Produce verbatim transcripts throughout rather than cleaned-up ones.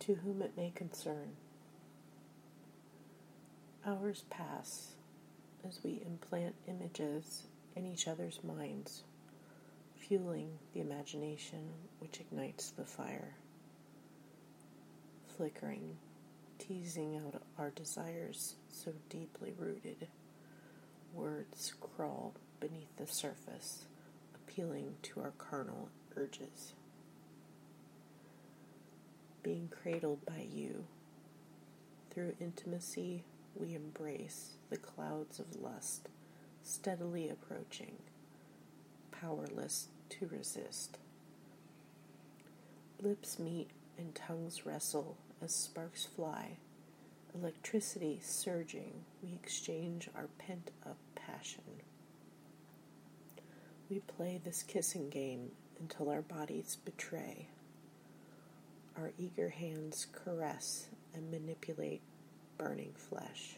to whom it may concern. Hours pass as we implant images in each other's minds, fueling the imagination which ignites the fire, flickering, teasing out our desires so deeply rooted. Words crawl beneath the surface, appealing to our carnal urges. Being cradled by you, through intimacy we embrace the clouds of lust, steadily approaching, powerless to resist. Lips meet and tongues wrestle as sparks fly, electricity surging, we exchange our pent-up passion. We play this kissing game until our bodies betray. Our eager hands caress and manipulate burning flesh.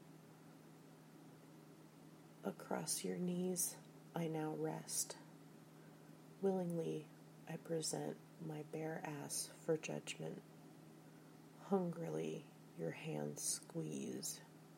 Across your knees I now rest. Willingly I present my bare ass for judgment. Hungrily your hands squeeze.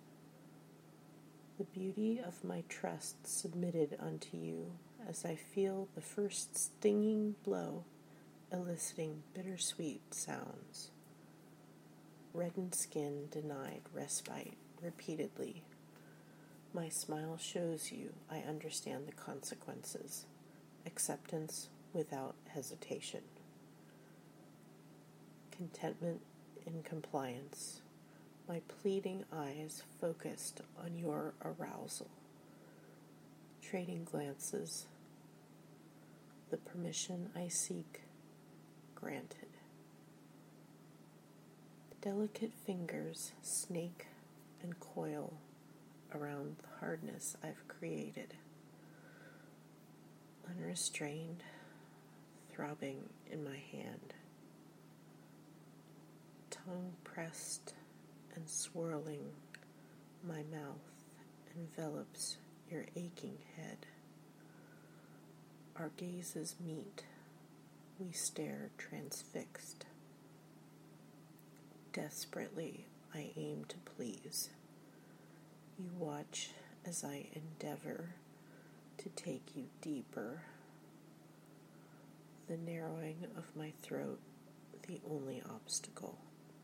The beauty of my trust submitted unto you as I feel the first stinging blow eliciting bittersweet sounds. Reddened skin denied respite repeatedly. My smile shows you I understand the consequences. Acceptance without hesitation. Contentment in compliance. My pleading eyes focused on your arousal. Trading glances. The permission I seek granted. Delicate fingers snake and coil around the hardness I've created. Unrestrained, throbbing in my hand. Tongue pressed and swirling, my mouth envelops your aching head. Our gazes meet, we stare transfixed. Desperately I aim to please. You watch as I endeavor to take you deeper. The narrowing of my throat, the only obstacle.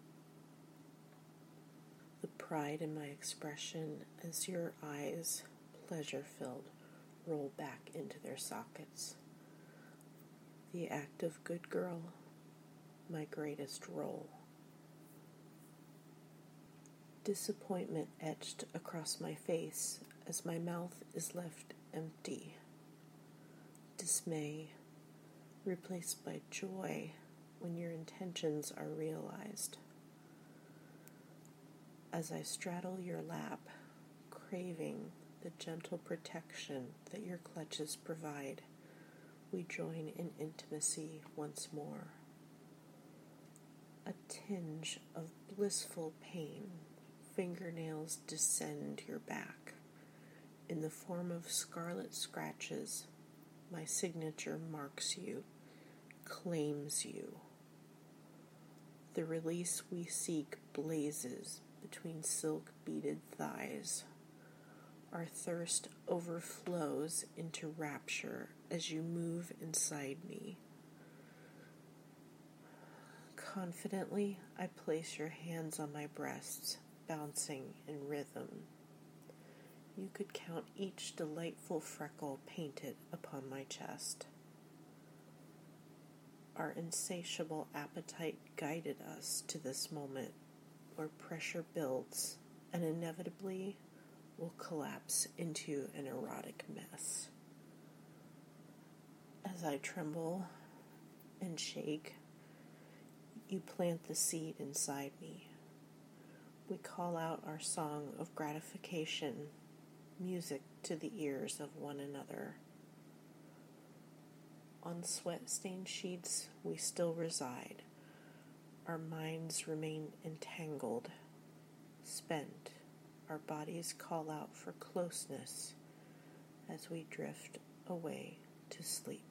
The pride in my expression as your eyes, pleasure-filled, roll back into their sockets. The act of good girl, my greatest role. Disappointment etched across my face as my mouth is left empty. Dismay replaced by joy when your intentions are realized. As I straddle your lap, craving the gentle protection that your clutches provide, we join in intimacy once more. A tinge of blissful pain, fingernails descend your back. In the form of scarlet scratches, my signature marks you, claims you. The release we seek blazes between silk-beaded thighs. Our thirst overflows into rapture as you move inside me. Confidently, I place your hands on my breasts, bouncing in rhythm. You could count each delightful freckle painted upon my chest. Our insatiable appetite guided us to this moment where pressure builds and inevitably will collapse into an erotic mess. As I tremble and shake, you plant the seed inside me. We call out our song of gratification, music to the ears of one another. On sweat-stained sheets we still reside. Our minds remain entangled, spent. Our bodies call out for closeness as we drift away to sleep.